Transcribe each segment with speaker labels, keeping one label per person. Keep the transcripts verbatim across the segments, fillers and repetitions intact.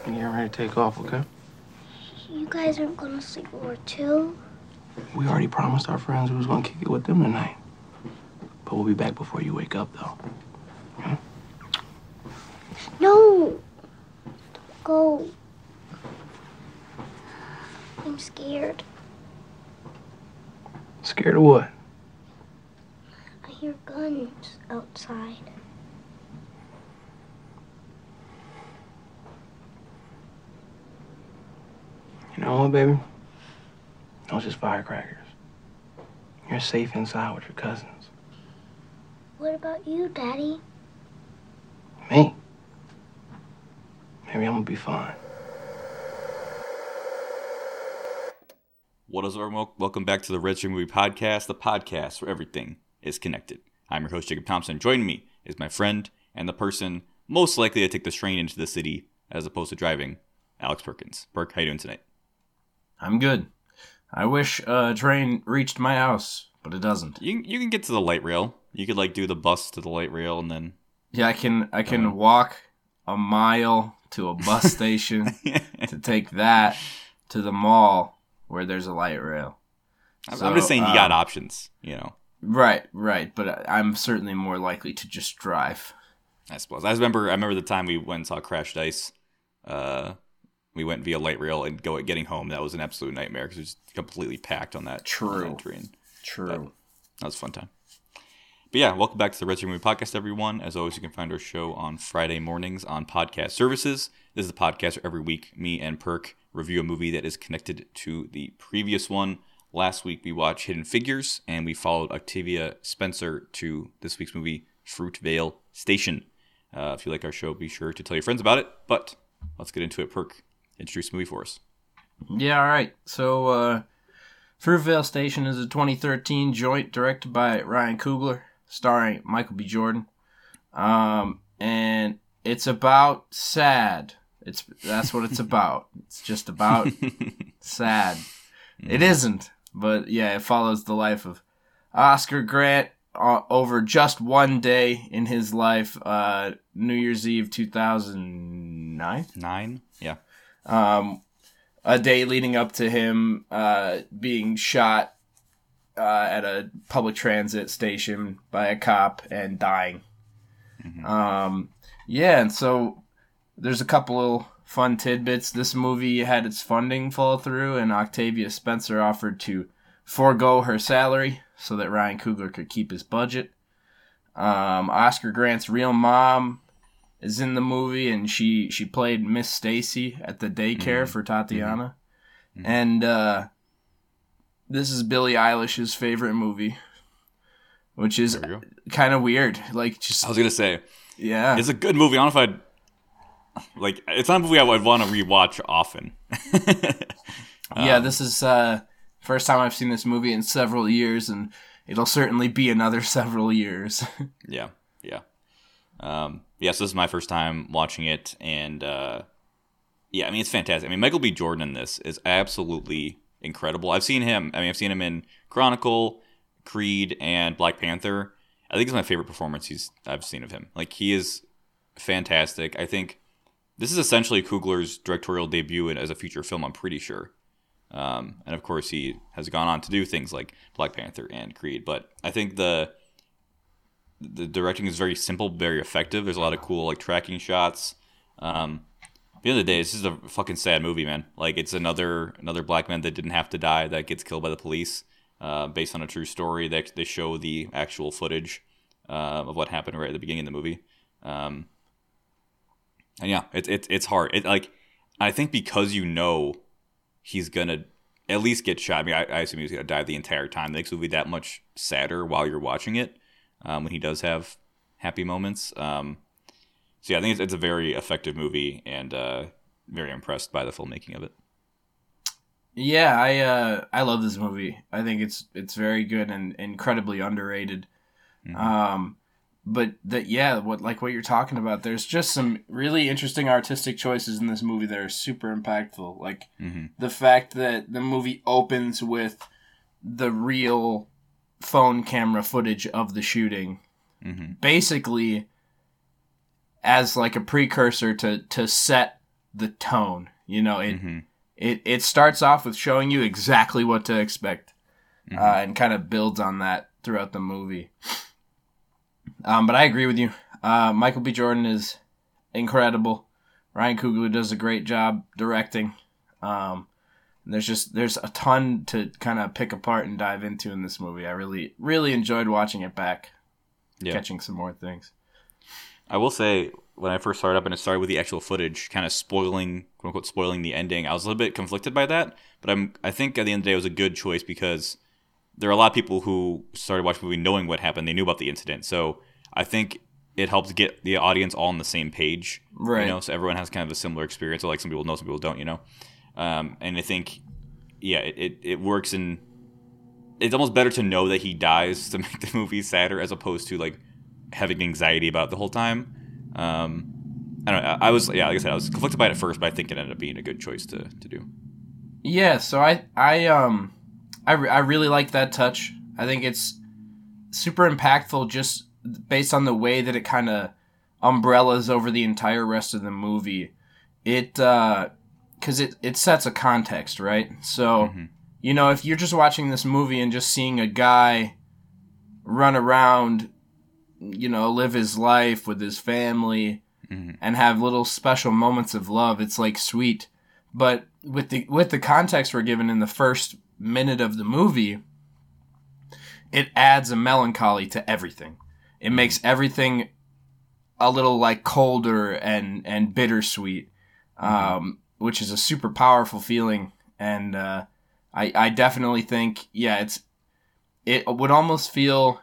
Speaker 1: and get ready to take off, okay?
Speaker 2: You guys aren't gonna sleep over too?
Speaker 1: We already promised our friends we was gonna kick it with them tonight. But we'll be back before you wake up, though. Okay?
Speaker 2: No! Don't go. I'm scared.
Speaker 1: Scared of what?
Speaker 2: I hear guns outside.
Speaker 1: You know what, baby? Those just firecrackers. You're safe inside with your cousins.
Speaker 2: What about you, Daddy?
Speaker 1: Me? Maybe I'm gonna be fine.
Speaker 3: What is up, everyone? Welcome back to the Red Stream Movie Podcast, the podcast where everything is connected. I'm your host, Jacob Thompson. Joining me is my friend and the person most likely to take the train into the city as opposed to driving, Alex Perkins. Perk, how you doing tonight?
Speaker 4: I'm good. I wish a train reached my house, but it doesn't.
Speaker 3: You you can get to the light rail. You could like do the bus to the light rail and then.
Speaker 4: Yeah, I can. I can walk a mile to a bus station to take that to the mall where there's a light rail.
Speaker 3: I'm,
Speaker 4: So,
Speaker 3: I'm just saying you got
Speaker 4: um,
Speaker 3: options. You know.
Speaker 4: Right, right. But I'm certainly more likely to just drive.
Speaker 3: I suppose. I remember. I remember the time we went and saw Crash Dice. Uh, we went via light rail and go getting home. That was an absolute nightmare because it was completely packed on that,
Speaker 4: True.
Speaker 3: on that train.
Speaker 4: True.
Speaker 3: But that was a fun time. But yeah, welcome back to the Red Stream Movie Podcast, everyone. As always, you can find our show on Friday mornings on podcast services. This is the podcast where every week me and Perk review a movie that is connected to the previous one. Last week we watched Hidden Figures, and we followed Octavia Spencer to this week's movie, Fruitvale Station. Uh, if you like our show, be sure to tell your friends about it. But let's get into it. Perk, introduce the movie for us.
Speaker 4: Yeah, all right. So, uh, Fruitvale Station is a twenty thirteen joint directed by Ryan Coogler, starring Michael B. Jordan. Um, and it's about sad. It's that's what it's about. It's just about sad. It isn't, but yeah, it follows the life of Oscar Grant uh, over just one day in his life, uh, New Year's Eve two thousand nine.
Speaker 3: Nine? Yeah.
Speaker 4: Um, a day leading up to him uh, being shot uh, at a public transit station by a cop and dying.
Speaker 3: Mm-hmm.
Speaker 4: Um, yeah, and so there's a couple of fun tidbits. This movie had its funding fall through, and Octavia Spencer offered to forego her salary so that Ryan Coogler could keep his budget. Um, Oscar Grant's real mom is in the movie, and she, she played Miss Stacy at the daycare
Speaker 3: Mm-hmm.
Speaker 4: for Tatiana.
Speaker 3: Mm-hmm.
Speaker 4: And uh, this is Billie Eilish's favorite movie, which is
Speaker 3: There we go.
Speaker 4: kind of weird. Like, just
Speaker 3: I was going to say,
Speaker 4: yeah,
Speaker 3: it's a good movie. I don't know if I'd... Like, it's not a movie I would want to rewatch often.
Speaker 4: yeah.
Speaker 3: Um,
Speaker 4: This is uh, first time I've seen this movie in several years, and it'll certainly be another several years.
Speaker 3: Yeah, yeah. Um, yeah, so this is my first time watching it, and uh, yeah, I mean, it's fantastic. I mean, Michael B. Jordan in this is absolutely incredible. I've seen him, I mean, I've seen him in Chronicle, Creed, and Black Panther. I think it's my favorite performance he's I've seen of him. Like, he is fantastic. I think this is essentially Coogler's directorial debut as a feature film, I'm pretty sure. Um, and of course, he has gone on to do things like Black Panther and Creed. But I think the the directing is very simple, very effective. There's a lot of cool like tracking shots. Um, at the end of the day, this is a fucking sad movie, man. Like, it's another another black man that didn't have to die that gets killed by the police, uh, based on a true story. They they show the actual footage uh, of what happened right at the beginning of the movie. Um, and yeah, it's it's it's hard. It like I think because you know he's gonna at least get shot. I mean, I, I assume he's gonna die the entire time. It makes the movie that much sadder while you're watching it. Um, when he does have happy moments. Um, so yeah, I think it's, it's a very effective movie, and uh, very impressed by the filmmaking of it.
Speaker 4: Yeah, I uh, I love this movie. I think it's it's very good and incredibly underrated.
Speaker 3: Mm-hmm.
Speaker 4: Um, but that yeah, what like what you're talking about. There's just some really interesting artistic choices in this movie that are super impactful. Like
Speaker 3: Mm-hmm.
Speaker 4: the fact that the movie opens with the real phone camera footage of the shooting,
Speaker 3: Mm-hmm.
Speaker 4: basically as like a precursor to to set the tone. You know, it
Speaker 3: Mm-hmm.
Speaker 4: it it starts off with showing you exactly what to expect,
Speaker 3: Mm-hmm.
Speaker 4: uh, and kind of builds on that throughout the movie. Um, but I agree with you. Uh, Michael B. Jordan is incredible. Ryan Coogler does a great job directing. Um, there's just there's a ton to kind of pick apart and dive into in this movie. I really really enjoyed watching it back,
Speaker 3: Yeah.
Speaker 4: catching some more things.
Speaker 3: I will say, when I first started up and it started with the actual footage, kind of spoiling, quote unquote, spoiling the ending, I was a little bit conflicted by that. But I'm, I think at the end of the day, it was a good choice because there are a lot of people who started watching the movie knowing what happened. They knew about the incident. So I think it helps get the audience all on the same page.
Speaker 4: Right.
Speaker 3: You know, so everyone has kind of a similar experience. So like some people know, some people don't, you know. Um, and I think, yeah, it, it, it works in... It's almost better to know that he dies to make the movie sadder as opposed to, like, having anxiety about it the whole time. Um, I don't know. I was, yeah, like I said, I was conflicted by it at first, but I think it ended up being a good choice to, to do.
Speaker 4: Yeah, so I I um I, re- I really like that touch. I think it's super impactful just based on the way that it kind of umbrellas over the entire rest of the movie. It uh cuz it it sets a context, right? So,
Speaker 3: Mm-hmm.
Speaker 4: you know, if you're just watching this movie and just seeing a guy run around, you know, live his life with his family
Speaker 3: Mm-hmm.
Speaker 4: and have little special moments of love, it's like sweet. But with the with the context we're given in the first minute of the movie, it adds a melancholy to everything. It makes everything a little like colder and and bittersweet, um, which is a super powerful feeling. And uh, I I definitely think yeah, it's it would almost feel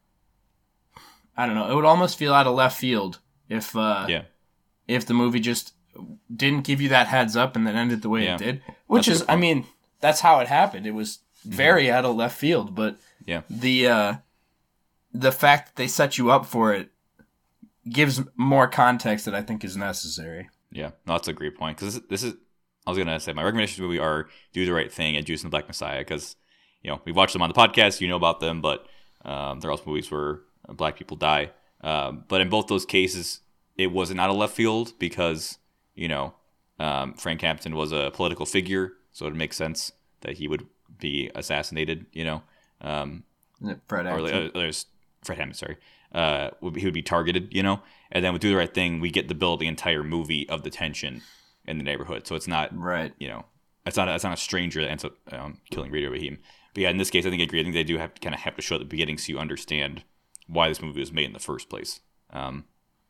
Speaker 4: I don't know, it would almost feel out of left field if uh,
Speaker 3: Yeah.
Speaker 4: if the movie just didn't give you that heads up and then ended the way
Speaker 3: Yeah.
Speaker 4: it did. Which
Speaker 3: That's a
Speaker 4: is,
Speaker 3: good
Speaker 4: I
Speaker 3: point.
Speaker 4: mean, that's how it happened. It was very out of left field, but
Speaker 3: Yeah.
Speaker 4: the uh, the fact that they set you up for it gives more context that I think is necessary.
Speaker 3: Yeah. No, that's a great point. Because this, this is, I was going to say, my recommendations for the movie are Do the Right Thing and Judas and the Black Messiah. Because, you know, we've watched them on the podcast, you know about them, but um, they're also movies where black people die. Um, but in both those cases, it wasn't out of left field because, you know, um, Frank Hampton was a political figure, so it makes sense that he would be assassinated, you know. Um,
Speaker 4: Fred
Speaker 3: or
Speaker 4: Hampton.
Speaker 3: uh, there's Fred Hammond, sorry. Uh, would be, he would be targeted, you know. And then with Do the Right Thing, we get to build the entire movie of the tension in the neighborhood. So it's not,
Speaker 4: Right.
Speaker 3: you know, it's not, it's not a stranger that ends up um, killing Radio Raheem. But yeah, in this case, I think I agree. I think they do have to kind of have to show at the beginning so you understand why this movie was made in the first place. Um,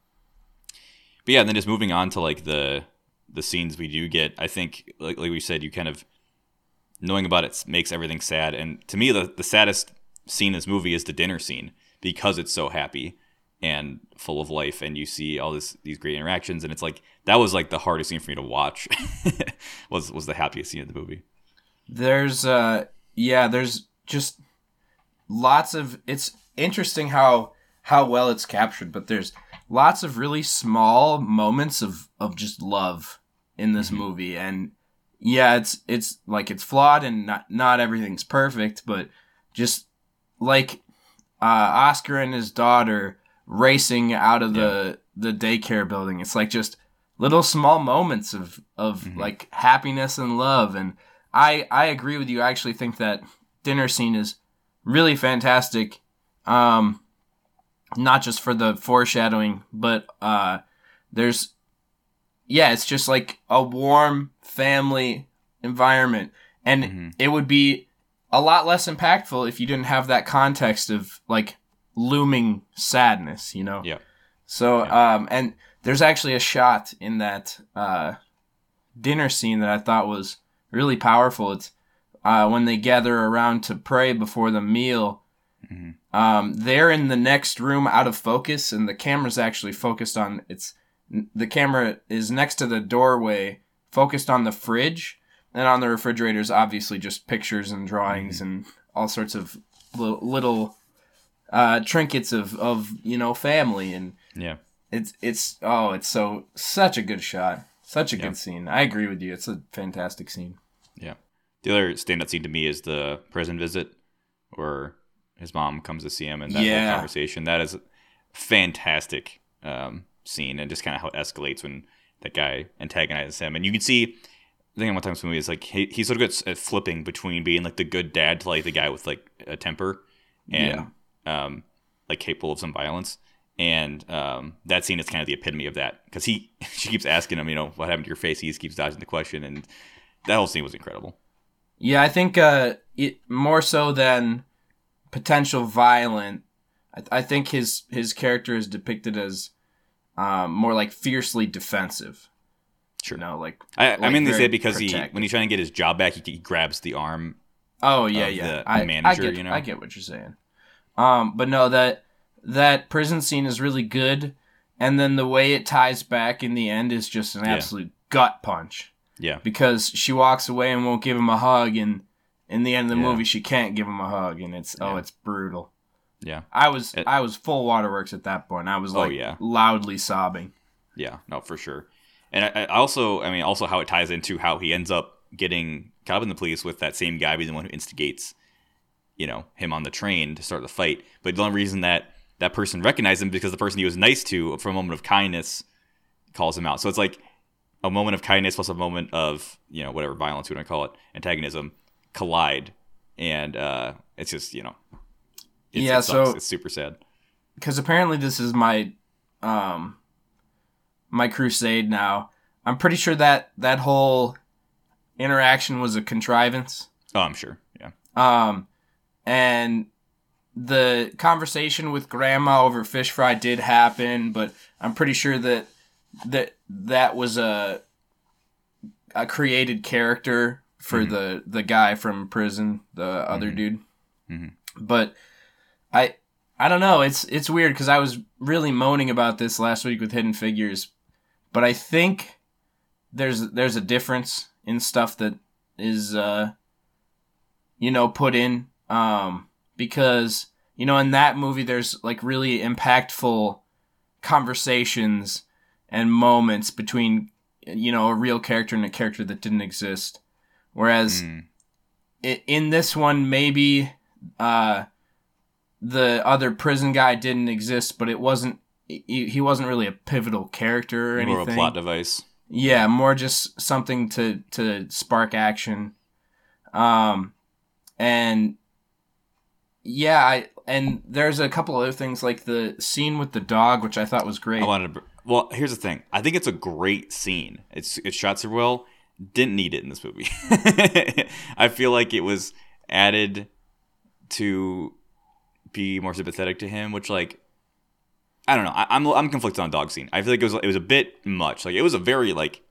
Speaker 3: but yeah, and then just moving on to like the the scenes we do get, I think, like like we said, you kind of knowing about it makes everything sad. And to me, the the saddest scene in this movie is the dinner scene because it's so happy and full of life, and you see all this these great interactions, and it's like that was like the hardest scene for me to watch. was was the happiest scene of the movie.
Speaker 4: There's uh yeah, there's just lots of it's interesting how how well it's captured, but there's lots of really small moments of of just love in this movie. And yeah, it's it's like it's flawed and not not everything's perfect, but just like uh Oscar and his daughter racing out of the the daycare building. It's like just little small moments of of
Speaker 3: Mhm.
Speaker 4: like happiness and love. And I I agree with you. I actually think that dinner scene is really fantastic. Um not just for the foreshadowing, but uh there's yeah, it's just like a warm family environment. And
Speaker 3: Mhm.
Speaker 4: it would be a lot less impactful if you didn't have that context of like looming sadness, you know?
Speaker 3: Yeah.
Speaker 4: So,
Speaker 3: Yeah.
Speaker 4: um, and there's actually a shot in that uh, dinner scene that I thought was really powerful. It's uh, when they gather around to pray before the meal.
Speaker 3: Mhm.
Speaker 4: Um, they're in the next room out of focus, and the camera's actually focused on it's the camera is next to the doorway, focused on the fridge, and on the refrigerator's obviously just pictures and drawings and all sorts of little, little uh, trinkets of, of you know family, and
Speaker 3: Yeah.
Speaker 4: it's it's oh it's so such a good shot, such a
Speaker 3: Yeah.
Speaker 4: good scene. I agree with you. It's a fantastic scene.
Speaker 3: Yeah. The other standout scene to me is the prison visit where his mom comes to see him and that
Speaker 4: Yeah.
Speaker 3: whole conversation. That is a fantastic um, scene, and just kind of how it escalates when that guy antagonizes him, and you can see. The thing one time this movie is like he, he's sort of good at flipping between being like the good dad to like the guy with like a temper and yeah. um like capable of some violence. And um that scene is kind of the epitome of that, because he she keeps asking him, you know, what happened to your face? He just keeps dodging the question, and that whole scene was incredible.
Speaker 4: Yeah, I think uh it more so than potential violent. I, I think his his character is depicted as um more like fiercely defensive.
Speaker 3: Sure.
Speaker 4: You know, like
Speaker 3: I,
Speaker 4: like
Speaker 3: I mean, they say because
Speaker 4: protective.
Speaker 3: he when he's trying to get his job back, he, he grabs the arm.
Speaker 4: Oh yeah,
Speaker 3: of
Speaker 4: yeah.
Speaker 3: The,
Speaker 4: I,
Speaker 3: the manager,
Speaker 4: I get,
Speaker 3: you know,
Speaker 4: I get what you're saying. Um, but no, that that prison scene is really good, and then the way it ties back in the end is just an
Speaker 3: Yeah.
Speaker 4: absolute gut punch.
Speaker 3: Yeah.
Speaker 4: Because she walks away and won't give him a hug, and in the end of the
Speaker 3: Yeah.
Speaker 4: movie, she can't give him a hug, and it's oh,
Speaker 3: Yeah.
Speaker 4: it's brutal.
Speaker 3: Yeah.
Speaker 4: I was
Speaker 3: It-
Speaker 4: I was full waterworks at that point. I was
Speaker 3: Oh,
Speaker 4: like
Speaker 3: yeah.
Speaker 4: loudly sobbing.
Speaker 3: Yeah. No, for sure. And I, I also, I mean, also how it ties into how he ends up getting caught up in the police with that same guy being the one who instigates, you know, him on the train to start the fight. But the only reason that that person recognized him because the person he was nice to for a moment of kindness calls him out. So it's like a moment of kindness plus a moment of, you know, whatever violence we want to call it, antagonism, collide. And uh, it's just, you know, it's,
Speaker 4: Yeah,
Speaker 3: it sucks.
Speaker 4: so-
Speaker 3: It's super sad.
Speaker 4: Because apparently this is my um my crusade now. I'm pretty sure that that whole interaction was a contrivance.
Speaker 3: Oh, I'm sure. Yeah.
Speaker 4: Um, and the conversation with Grandma over fish fry did happen, but I'm pretty sure that that that was a a created character for
Speaker 3: Mhm.
Speaker 4: the the guy from prison, the other
Speaker 3: Mhm.
Speaker 4: dude.
Speaker 3: Mhm.
Speaker 4: But I I don't know. It's it's weird because I was really moaning about this last week with Hidden Figures, but I think there's there's a difference in stuff that is uh you know put in um because you know in that movie there's like really impactful conversations and moments between you know a real character and a character that didn't exist, whereas
Speaker 3: Mm.
Speaker 4: i- in this one maybe uh the other prison guy didn't exist, but it wasn't he, he wasn't really a pivotal character or
Speaker 3: More
Speaker 4: anything.
Speaker 3: of a plot device.
Speaker 4: Yeah, more just something to to spark action. Um and yeah, I and there's a couple other things like the scene with the dog, which I thought was great.
Speaker 3: I wanted to. Well, here's the thing. I think it's a great scene. It's it's shot so well. Didn't need it in this movie. I feel like it was added to be more sympathetic to him, which like I don't know. I, I'm I'm conflicted on the dog scene. I feel like it was it was a bit much. Like it was a very like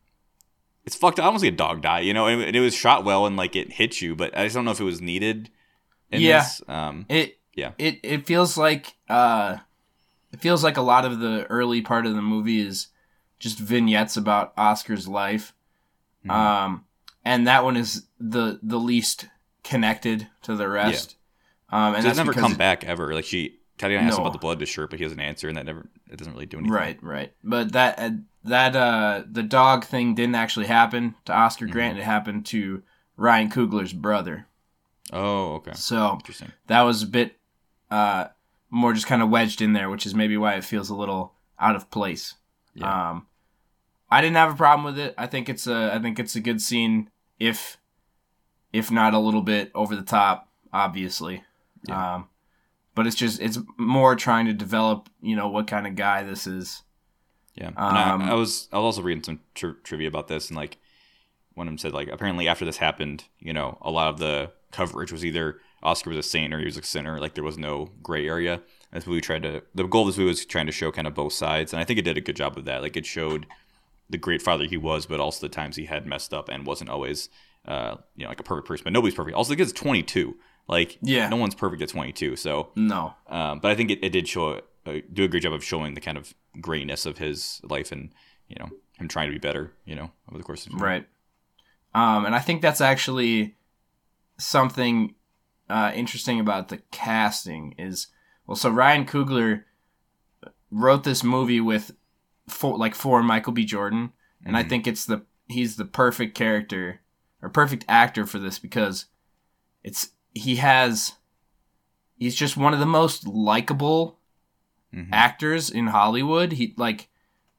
Speaker 3: it's fucked up. I don't see a dog die, you know, and, and it was shot well and like it hit you, but I just don't know if it was needed. In
Speaker 4: Yeah.
Speaker 3: this. Um,
Speaker 4: It
Speaker 3: Yeah.
Speaker 4: It it feels like uh it feels like a lot of the early part of the movie is just vignettes about Oscar's life.
Speaker 3: Mhm.
Speaker 4: Um and that one is the the least connected to the rest. Um and
Speaker 3: so
Speaker 4: that's
Speaker 3: it's never
Speaker 4: because
Speaker 3: come
Speaker 4: it-
Speaker 3: back ever. Like she Tatiana asked
Speaker 4: No.
Speaker 3: about the blood to shirt, but he doesn't answer, and that never it doesn't really do anything.
Speaker 4: Right, right. But that uh, that uh the dog thing didn't actually happen to Oscar Grant.
Speaker 3: Mhm.
Speaker 4: It happened to Ryan Coogler's brother.
Speaker 3: Oh, okay.
Speaker 4: So
Speaker 3: Interesting.
Speaker 4: that was a bit uh, more just kind of wedged in there, which is maybe why it feels a little out of place.
Speaker 3: Yeah.
Speaker 4: Um, I didn't have a problem with it. I think it's a I think it's a good scene, if if not a little bit over the top, obviously.
Speaker 3: Yeah.
Speaker 4: Um, but it's just it's more trying to develop, you know, what kind of guy this is.
Speaker 3: Yeah, and
Speaker 4: Um,
Speaker 3: I, I was I was also reading some tri- trivia about this, and like one of them said like apparently after this happened, you know, a lot of the coverage was either Oscar was a saint or he was a sinner. Like there was no gray area. This movie tried to the goal of this movie was trying to show kind of both sides, and I think it did a good job of that. Like it showed the great father he was, but also the times he had messed up and wasn't always uh you know like a perfect person. But nobody's perfect. Also, the kid's twenty-two. Like
Speaker 4: Yeah.
Speaker 3: no one's perfect at twenty-two. So
Speaker 4: No.
Speaker 3: Um, but I think it, it did show uh, do a great job of showing the kind of grayness of his life and you know him trying to be better. You know over the course of his
Speaker 4: Right. Um, and I think that's actually something uh, interesting about the casting is well. So Ryan Coogler wrote this movie with for like for Michael B. Jordan, and I
Speaker 3: Mhm.
Speaker 4: think it's the he's the perfect character or perfect actor for this because it's he has he's just one of the most likable
Speaker 3: Mhm.
Speaker 4: actors in Hollywood. He like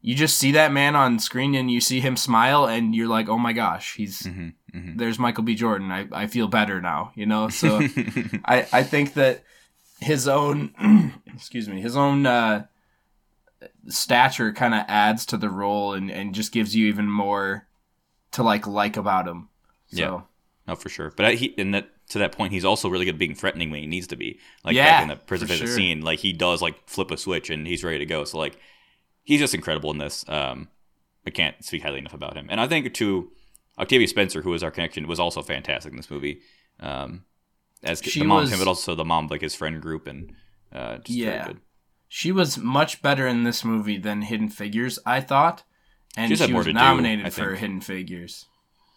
Speaker 4: you just see that man on screen and you see him smile and you're like, oh my gosh, he's
Speaker 3: Mm-hmm, mm-hmm.
Speaker 4: there's Michael B. Jordan. I, I feel better now, you know? So I, I think that his own, excuse me, his own uh, stature kind of adds to the role and, and just gives you even more to like like about him. So.
Speaker 3: Yeah, no, for sure. But I, he, in that to that point, he's also really good at being threatening when he needs to be. Like
Speaker 4: Yeah,
Speaker 3: back in the prison
Speaker 4: for
Speaker 3: visit
Speaker 4: sure.
Speaker 3: scene, like he does like flip a switch and he's ready to go. So like he's just incredible in this. Um, I can't speak highly enough about him. And I think too, Octavia Spencer, who was our connection, was also fantastic in this movie. Um, as
Speaker 4: She
Speaker 3: the mom
Speaker 4: was-
Speaker 3: of him, but also the mom of like his friend group and uh, just
Speaker 4: Yeah.
Speaker 3: very good.
Speaker 4: She was much better in this movie than Hidden Figures, I thought. And
Speaker 3: She just had
Speaker 4: she
Speaker 3: more
Speaker 4: was
Speaker 3: to do,
Speaker 4: nominated
Speaker 3: I
Speaker 4: for
Speaker 3: think.
Speaker 4: Hidden Figures.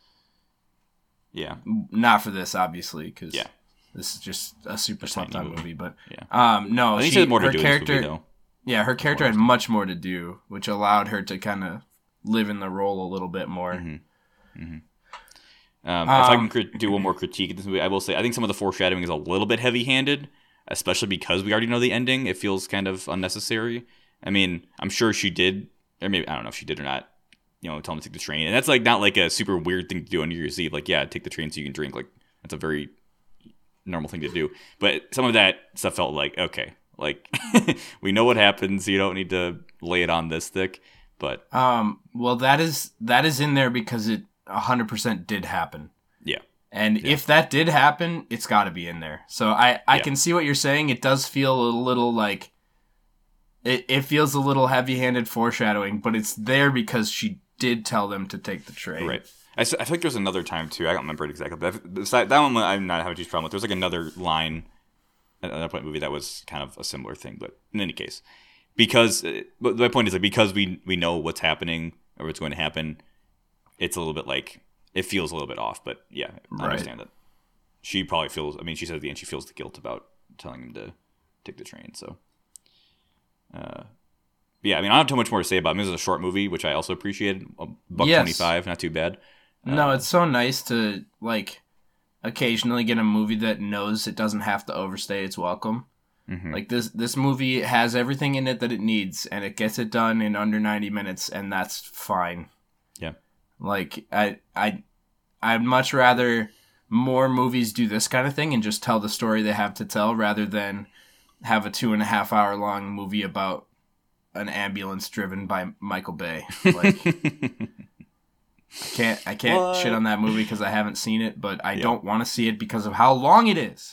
Speaker 3: Yeah,
Speaker 4: Not for this, obviously, because
Speaker 3: Yeah.
Speaker 4: this is just a super
Speaker 3: A
Speaker 4: slept
Speaker 3: tiny
Speaker 4: on
Speaker 3: movie.
Speaker 4: movie. But
Speaker 3: Yeah.
Speaker 4: um, no,
Speaker 3: I think
Speaker 4: she,
Speaker 3: she had more to
Speaker 4: her
Speaker 3: do in
Speaker 4: character,
Speaker 3: this movie though.
Speaker 4: yeah, her character had
Speaker 3: more.
Speaker 4: much more to do, which allowed her to kind of live in the role a little bit more.
Speaker 3: Mm-hmm. Um, if I can
Speaker 4: Um,
Speaker 3: crit- do one more critique of this movie, I will say I think some of the foreshadowing is a little bit heavy-handed, especially because we already know the ending. It feels kind of unnecessary. I mean, I'm sure she did, or maybe I don't know if she did or not. You know, tell him to take the train, and that's like not like a super weird thing to do on New Year's Eve. Like, yeah, take the train so you can drink. Like, that's a very normal thing to do. But some of that stuff felt like okay, like we know what happens. You don't need to lay it on this thick. But
Speaker 4: Um, well, that is that is in there because it one hundred percent did happen.
Speaker 3: yeah,
Speaker 4: And if that did happen, it's got to be in there. So I, I
Speaker 3: Yeah.
Speaker 4: can see what you're saying. It does feel a little like it, it feels a little heavy-handed foreshadowing, but it's there because she did tell them to take the train.
Speaker 3: right. I, s- I think there's another time too. I don't remember it exactly. But that, that one I'm not having a huge problem with. There's like another line at another point in the movie that was kind of a similar thing. But in any case, because uh, but my point is like because we we know what's happening or what's going to happen, it's a little bit like it feels a little bit off. But yeah, I
Speaker 4: Right.
Speaker 3: understand that. She probably feels. I mean, she said at the end she feels the guilt about telling him to take the train. So, uh, but yeah, I mean, I don't have too much more to say about it. I mean, this is a short movie, which I also appreciated. A buck
Speaker 4: Yes.
Speaker 3: twenty-five, not too bad.
Speaker 4: No,
Speaker 3: Uh,
Speaker 4: it's so nice to like occasionally get a movie that knows it doesn't have to overstay its welcome.
Speaker 3: mhm.
Speaker 4: Like this this movie has everything in it that it needs and it gets it done in under ninety minutes and that's fine.
Speaker 3: Yeah.
Speaker 4: Like I I I'd much rather more movies do this kind of thing and just tell the story they have to tell rather than have a two and a half hour long movie about an ambulance driven by Michael Bay. Like I can't I can't
Speaker 3: What?
Speaker 4: shit on that movie because I haven't seen it, but I
Speaker 3: Yeah.
Speaker 4: don't want to see it because of how long it is.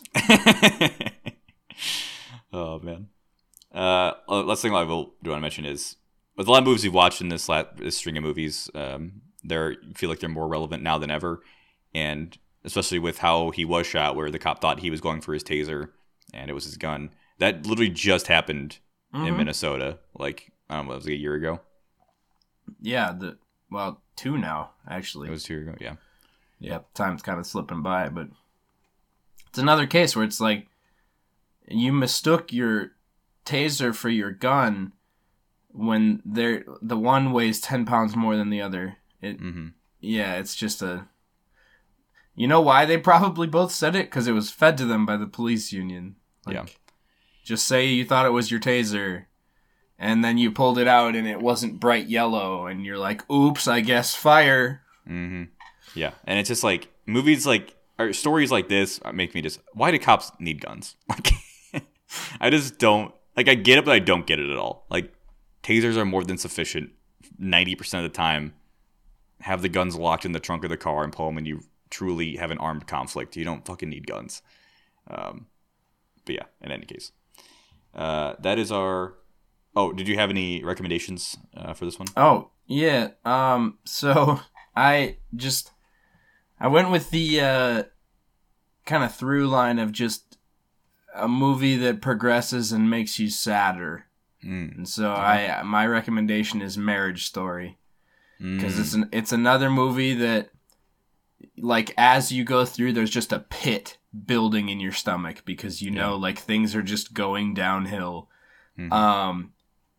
Speaker 3: Oh man. Uh, uh, last thing I will do want to mention is with a lot of movies we've watched in this, lat- this string of movies, um, they feel like they're more relevant now than ever, and especially with how he was shot, where the cop thought he was going for his taser and it was his gun. That literally just happened in
Speaker 4: Mhm.
Speaker 3: Minnesota, like I don't know, it was like a year ago.
Speaker 4: Yeah, the well, two now actually.
Speaker 3: It was two years ago, yeah.
Speaker 4: Yeah, time's kind of slipping by, but it's another case where it's like you mistook your taser for your gun when they're the one weighs ten pounds more than the other. It
Speaker 3: Mm-hmm.
Speaker 4: yeah, it's just a. You know why they probably both said it? Because it was fed to them by the police union. Like,
Speaker 3: Yeah.
Speaker 4: Just say you thought it was your taser, and then you pulled it out and it wasn't bright yellow, and you're like, "Oops, I guess fire."
Speaker 3: Mm-hmm. Yeah, and it's just like movies like or stories like this make me just why do cops need guns? Like, I just don't like. I get it, but I don't get it at all. Like, tasers are more than sufficient ninety percent of the time. Have the guns locked in the trunk of the car and pull them, and you truly have an armed conflict. You don't fucking need guns. Um, but yeah, in any case, uh, that is our. Oh, did you have any recommendations uh, for this one?
Speaker 4: Oh, yeah. Um, so I just I went with the uh, kind of through line of just a movie that progresses and makes you sadder.
Speaker 3: Mm.
Speaker 4: And so I my recommendation is Marriage Story because
Speaker 3: Mm.
Speaker 4: it's an it's another movie that like as you go through there's just a pit building in your stomach because you know
Speaker 3: Yeah.
Speaker 4: like things are just going downhill.
Speaker 3: Mhm.
Speaker 4: Um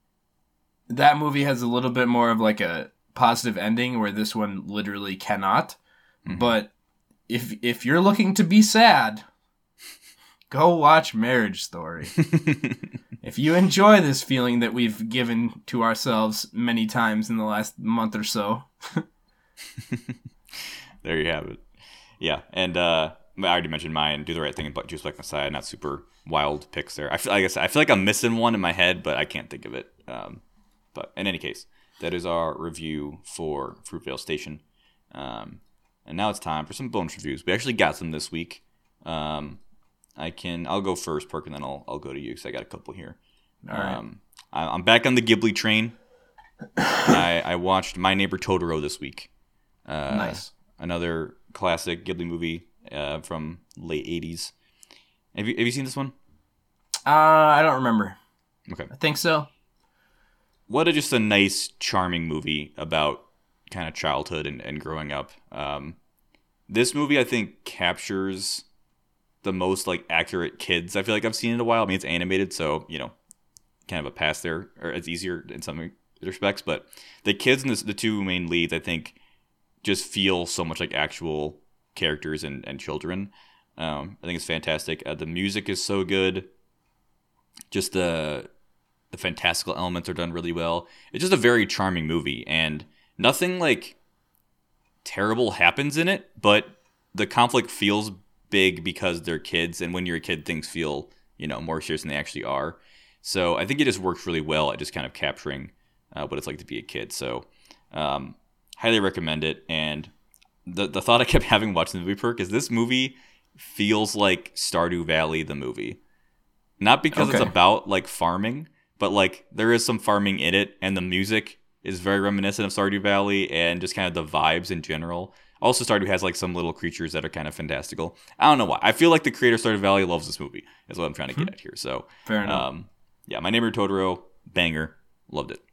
Speaker 4: that movie has a little bit more of like a positive ending where this one literally cannot.
Speaker 3: Mhm.
Speaker 4: But if if you're looking to be sad, go watch Marriage Story. if you enjoy this feeling that we've given to ourselves many times in the last month or so.
Speaker 3: There you have it. Yeah, and uh, I already mentioned mine. Do the Right Thing and Juice Black Messiah. Not super wild picks there. I feel like I, said, I feel like I'm missing one in my head, but I can't think of it. Um, but in any case, that is our review for Fruitvale Station. Um, and now it's time for some bonus reviews. We actually got some this week. Um, I can. I'll go first, Perk, and then I'll I'll go to you because I got a couple here.
Speaker 4: All right.
Speaker 3: Um, I, I'm back on the Ghibli train. I I watched My Neighbor Totoro this week. Uh,
Speaker 4: Nice.
Speaker 3: Another classic Ghibli movie uh, from late eighties. Have you have you seen this one?
Speaker 4: Uh, I don't remember.
Speaker 3: Okay.
Speaker 4: I think so.
Speaker 3: What a just a nice, charming movie about kind of childhood and, and growing up. Um, this movie, I think, captures the most like accurate kids I feel like I've seen in a while. I mean, it's animated, so you know, kind of a pass there, or it's easier in some respects. But the kids and the, the two main leads, I think, just feel so much like actual characters and, and children. Um, I think it's fantastic. Uh, the music is so good. Just the the fantastical elements are done really well. It's just a very charming movie, and nothing like terrible happens in it, but the conflict feels big because they're kids, and when you're a kid, things feel, you know, more serious than they actually are. So I think it just works really well at just kind of capturing uh, what it's like to be a kid. So um, highly recommend it. And the the thought I kept having watching the movie, Perk, is this movie feels like Stardew Valley, the movie. Not because
Speaker 4: Okay.
Speaker 3: it's about like farming, but like there is some farming in it, and the music is very reminiscent of Stardew Valley, and just kind of the vibes in general. Also, Stardew has like some little creatures that are kind of fantastical. I don't know why. I feel like the creator of Stardew Valley loves this movie. Is what I'm trying to get at here. So,
Speaker 4: Fair enough.
Speaker 3: um, yeah, My Neighbor Totoro, banger, loved it.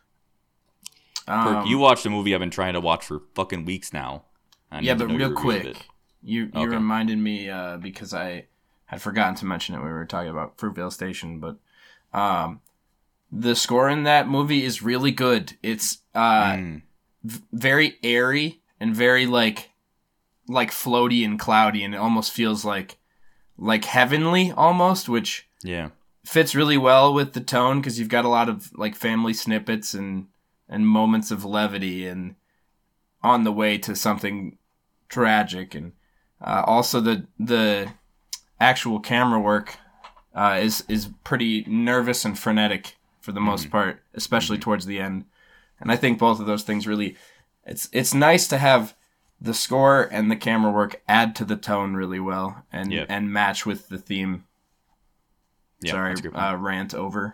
Speaker 4: Um,
Speaker 3: Perk, you watched a movie I've been trying to watch for fucking weeks now. I
Speaker 4: yeah,
Speaker 3: need to
Speaker 4: but
Speaker 3: know your
Speaker 4: real
Speaker 3: review of
Speaker 4: quick,
Speaker 3: it.
Speaker 4: you you
Speaker 3: Okay.
Speaker 4: reminded me uh, because I had forgotten to mention it when we were talking about Fruitvale Station, but um, the score in that movie is really good. It's uh,
Speaker 3: Mm,
Speaker 4: v- very airy and very like like floaty and cloudy, and it almost feels like like heavenly almost, which
Speaker 3: yeah,
Speaker 4: fits really well with the tone because you've got a lot of like family snippets and and moments of levity and on the way to something tragic. And uh, also the the actual camera work uh, is is pretty nervous and frenetic for the most part, especially towards the end. And I think both of those things really, it's it's nice to have the score and the camera work add to the tone really well and
Speaker 3: Yeah.
Speaker 4: and match with the theme.
Speaker 3: yeah.
Speaker 4: Sorry,
Speaker 3: that's a good point.
Speaker 4: uh, rant over.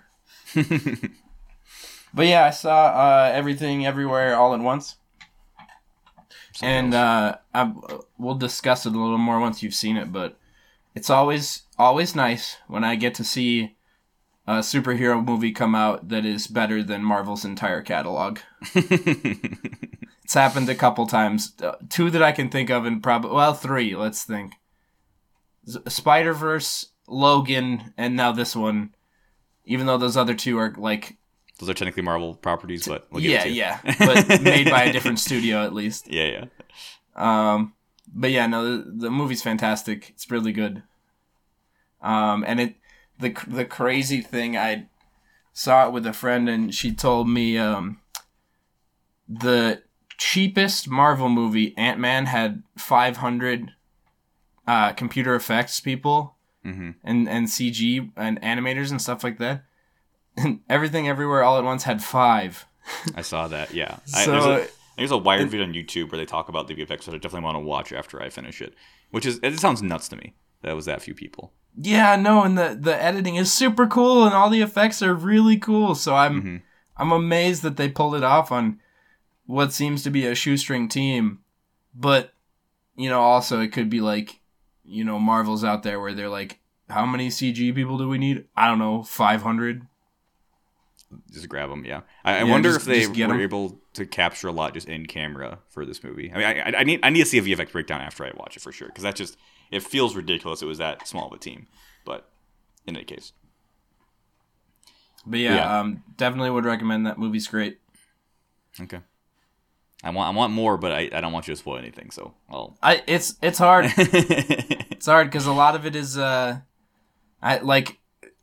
Speaker 4: But yeah, I saw uh, Everything Everywhere All at Once.
Speaker 3: Something
Speaker 4: And
Speaker 3: else.
Speaker 4: uh, I, we'll discuss it a little more once you've seen it, but it's always always nice when I get to see a superhero movie come out that is better than Marvel's entire catalog. It's happened a couple times. Uh, two that I can think of, and probably, well, three, let's think. Z- Spider-Verse, Logan, and now this one. Even though those other two are like,
Speaker 3: Those are technically Marvel properties, but we'll give
Speaker 4: yeah,
Speaker 3: it to you.
Speaker 4: yeah, but made by a different studio at least.
Speaker 3: yeah, yeah.
Speaker 4: Um, but yeah, no, the, the movie's fantastic. It's really good. Um, and it, the the crazy thing, I saw it with a friend, and she told me um, the cheapest Marvel movie, Ant-Man, had five hundred uh, computer effects people
Speaker 3: hmm
Speaker 4: and and C G and animators and stuff like that. And Everything Everywhere All at Once had five.
Speaker 3: I saw that. Yeah. I,
Speaker 4: So
Speaker 3: there's, a, there's a Wired video on YouTube where they talk about the V F X that I definitely want to watch after I finish it. Which is, it sounds nuts to me that it was that few people.
Speaker 4: yeah, no, and the the editing is super cool, and all the effects are really cool. So I'm
Speaker 3: Mhm.
Speaker 4: I'm amazed that they pulled it off on what seems to be a shoestring team. But you know, also it could be like, you know, Marvel's out there where they're like, how many C G people do we need? I don't know, five hundred.
Speaker 3: Just grab them, yeah. I, I
Speaker 4: Yeah,
Speaker 3: wonder
Speaker 4: just-
Speaker 3: if they
Speaker 4: just get
Speaker 3: were
Speaker 4: 'em.
Speaker 3: able to capture a lot just in camera for this movie. I mean, I, I need I need to see a V F X breakdown after I watch it for sure, because that just, it feels ridiculous it was that small of a team. But in any case.
Speaker 4: But yeah,
Speaker 3: Yeah.
Speaker 4: um, definitely would recommend that. Movie's great.
Speaker 3: Okay. I want I want more, but I, I don't want you to spoil anything, so I'll...
Speaker 4: I it's it's hard. It's hard because a lot of it is uh, I like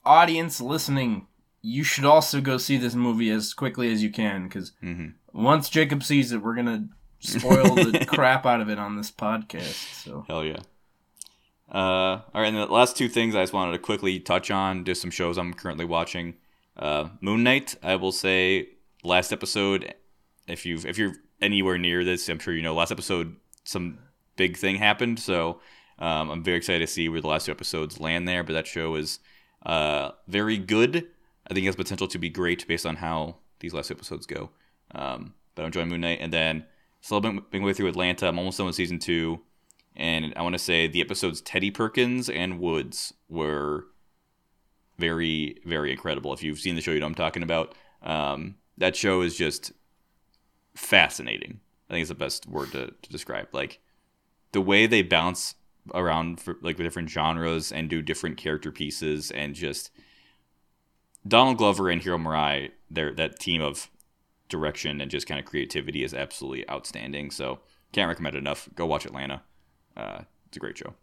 Speaker 4: audience listening, you should also go see this movie as quickly as you can, because
Speaker 3: Mm-hmm.
Speaker 4: once Jacob sees it, we're gonna spoil the crap out of it on this podcast. So
Speaker 3: Hell yeah. Uh, all right, and the last two things I just wanted to quickly touch on, just some shows I'm currently watching. Uh, Moon Knight, I will say, last episode, if you've if you're anywhere near this, I'm sure you know, last episode some big thing happened, so um, I'm very excited to see where the last two episodes land there, but that show is uh, very good. I think it has potential to be great based on how these last two episodes go. Um, but I'm enjoying Moon Knight, and then still been, been way through Atlanta. I'm almost done with season two. And I want to say the episodes Teddy Perkins and Woods were very, very incredible. If you've seen the show, you know what I'm talking about. Um, that show is just fascinating. I think it's the best word to, to describe. Like, the way they bounce around for like with different genres and do different character pieces, and just Donald Glover and Hiro Murai, their that team of direction and just kind of creativity is absolutely outstanding. So can't recommend it enough. Go watch Atlanta. Uh, it's a great show.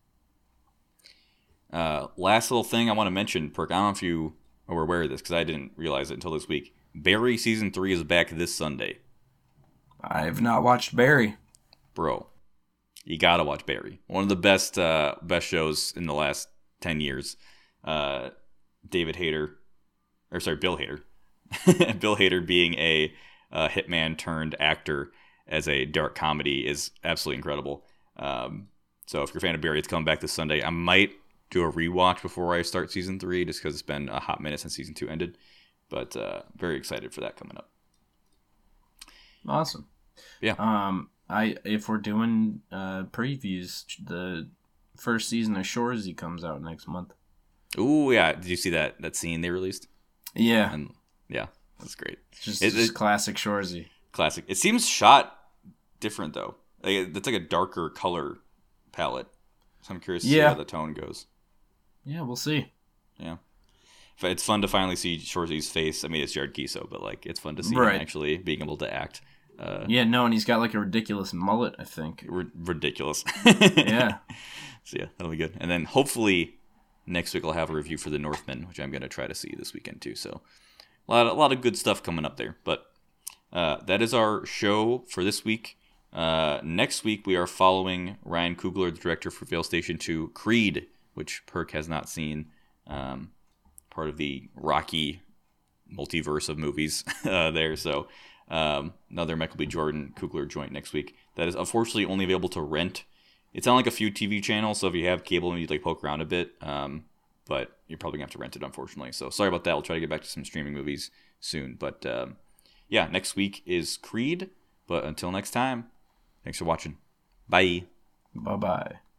Speaker 3: Uh, last little thing I want to mention, Perk. I don't know if you are aware of this because I didn't realize it until this week. Barry season three is back this Sunday.
Speaker 4: I have not watched Barry.
Speaker 3: Bro, you gotta watch Barry. One of the best uh, best shows in the last ten years. Uh, David Hayter, or sorry, Bill Hader. Bill Hader being a uh, hitman turned actor as a dark comedy is absolutely incredible. Um, so if you're a fan of Barry, it's coming back this Sunday. I might do a rewatch before I start season three, just because it's been a hot minute since season two ended. But uh, very excited for that coming up.
Speaker 4: Awesome.
Speaker 3: Yeah.
Speaker 4: Um, I if we're doing uh previews, the first season of Shoresy comes out next month.
Speaker 3: Ooh, yeah. Did you see that that scene they released?
Speaker 4: Yeah.
Speaker 3: And yeah, that's great.
Speaker 4: It's just,
Speaker 3: It-
Speaker 4: just
Speaker 3: it-
Speaker 4: classic Shoresy.
Speaker 3: Classic. It seems shot different though. Like, it's like a darker color palette. So I'm curious to see
Speaker 4: Yeah.
Speaker 3: how the tone goes.
Speaker 4: Yeah, we'll see.
Speaker 3: Yeah. But it's fun to finally see Shoresy's face. I mean, it's Jared Kiso, but like it's fun to see
Speaker 4: Right.
Speaker 3: him actually being able to act. Uh,
Speaker 4: Yeah, no, and he's got like a ridiculous mullet, I think.
Speaker 3: r- ridiculous.
Speaker 4: Yeah.
Speaker 3: So yeah, that'll be good. And then hopefully next week I'll have a review for The Northman, which I'm going to try to see this weekend too. So a lot, of, a lot of good stuff coming up there. But uh, that is our show for this week. Uh, next week we are following Ryan Coogler, the director for Veil Station two, Creed, which Perk has not seen. Um, part of the Rocky multiverse of movies uh, there. So um, another Michael B. Jordan Coogler joint next week. That is unfortunately only available to rent. It's on like a few T V channels, so if you have cable and you like poke around a bit, um, but you're probably gonna have to rent it, unfortunately. So sorry about that. We'll try to get back to some streaming movies soon. But um, yeah, next week is Creed. But until next time, thanks for watching. Bye.
Speaker 4: Bye-bye.